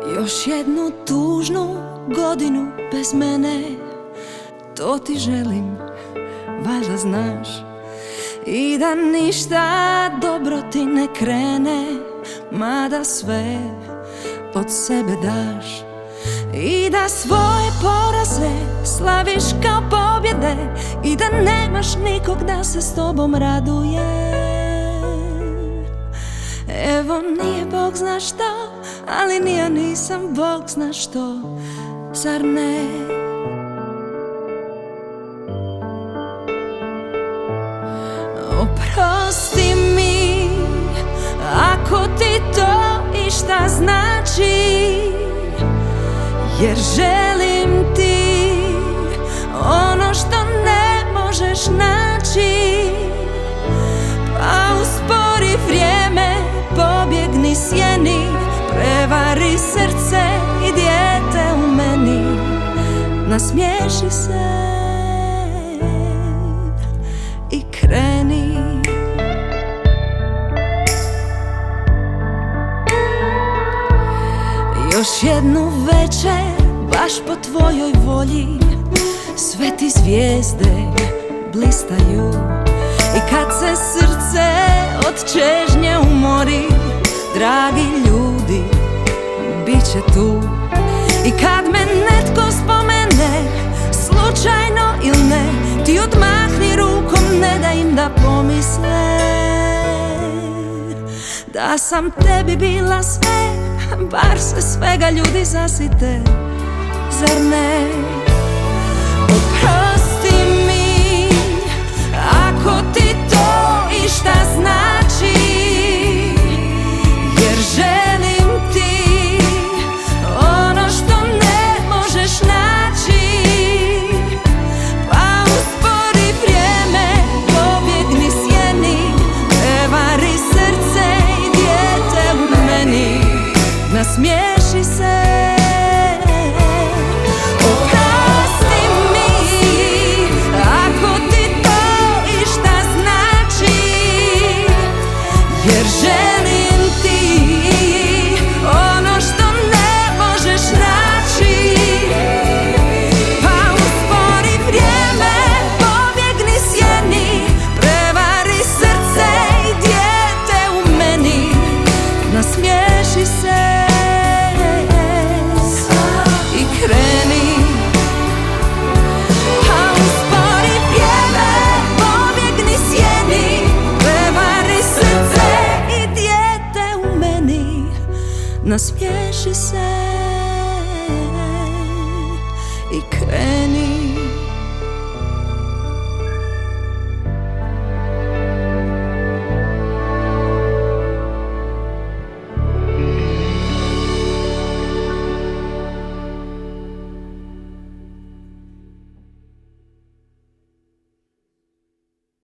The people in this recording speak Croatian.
Još jednu tužnu godinu bez mene, to ti želim, valjda znaš. I da ništa dobro ti ne krene, mada sve od sebe daš. I da svoje poraze slaviš kao pobjede, i da nemaš nikog da se s tobom raduje. Evo nije Bog zna što, ali ni ja nisam Bog zna što, zar ne? Oprosti mi ako ti to išta znači, jer želim ti ono što ne možeš naći. Pa uspori vrijeme, pobjegni sjeni, prevari srce i dijete u meni. Nasmiješi se i kreni. Još jednu večer, baš po tvojoj volji, sve ti zvijezde blistaju. I kad se srce od čežnje umori, dragi ljudi, bit će tu. I kad me netko spomene, slučajno ili ne, ti odmahni rukom, ne da im da pomisle da sam tebi bila sve, bar se svega ljudi zasite, zar ne? Oprosti mi ako ti to išta znači, jer želim ti ono što ne možeš naći. Pa uspori vrijeme, pobjegni sjeni, prevari srce i dijete u meni. Nasmiješi se. Oprosti mi ako ti to išta znači, jer želim ti ono što ne možeš naći. Pa uspori vrijeme, pobjegni sjeni, prevari srce i dijete u meni. Nasmiješi se i kreni. A uspori vrijeme, pobjegni sjeni, prevari srce i dijete u meni. Nasmiješi se i kreni.